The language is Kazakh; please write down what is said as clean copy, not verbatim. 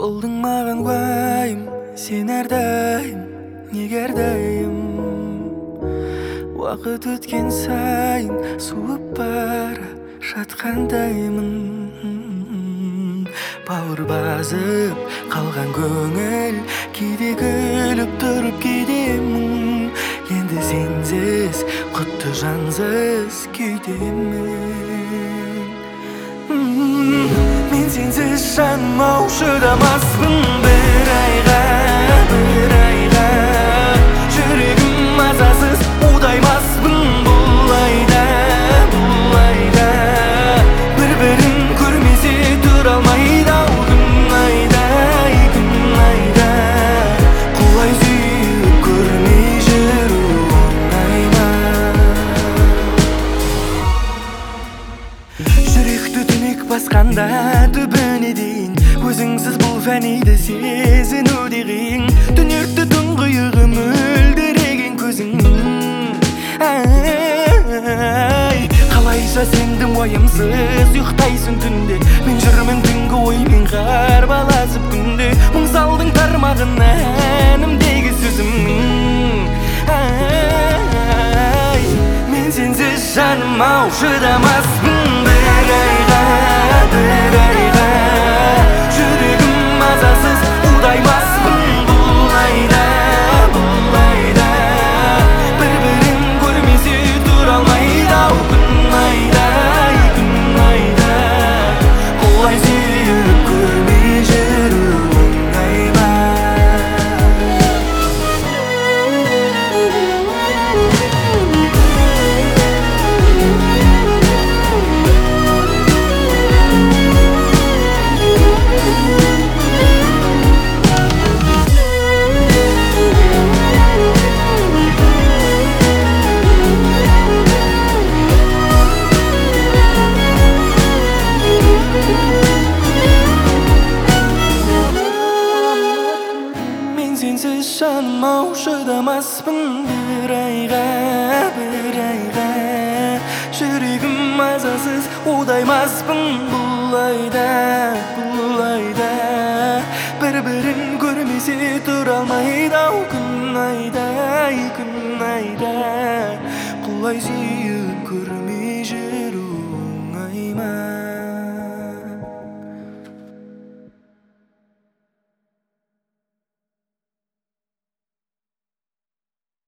Болдың маған уайым, сен әрдайым, неге әрдайым. Уақыт өткен сайын суып бара жатқандаймын. Бауыр басып қалған көңіл, кейде күліп тұрып кейдемін. Енді сенсіз құтты жансыз күйдемін. Мен сенсіз жаным ау шыдамаспын бір айға. Жүрегім мазасыз удаймаспын бұл айда. Бір-бірін көрмесе тұра алмайды ау күн айда. Құлай сүйіп көрмей жүру оңай ма? Жүректі түнек басқанда түбіне дейін, өзіңсіз бұл фәниді сезіну де қиын. Түнекті тұңғиығы мөлдіреген көзің. Қалайша сендің уайымсыз ұйықтайсың түнде. Мен жүрмін түнгі оймен қарбаласып күнде. Мұң салдың тармағына әнімдегі сөзім. Мен сенсіз жаным ау шыдамаспын бір айға. Жүрегім мазасыз удаймаспын бұл айда. Бір-бірін көрмесе тұра алмайды ау күн айда. Құлай сүйіп көрмей жүру оңай ма? Сенсіз жаным ау шыдамаспын бір айға. Жүрегім мазасыз удаймаспын бұл айда. Бір-бірін көрмесе тұра алмайды ау күн айда. Құлай сүйіп көрмей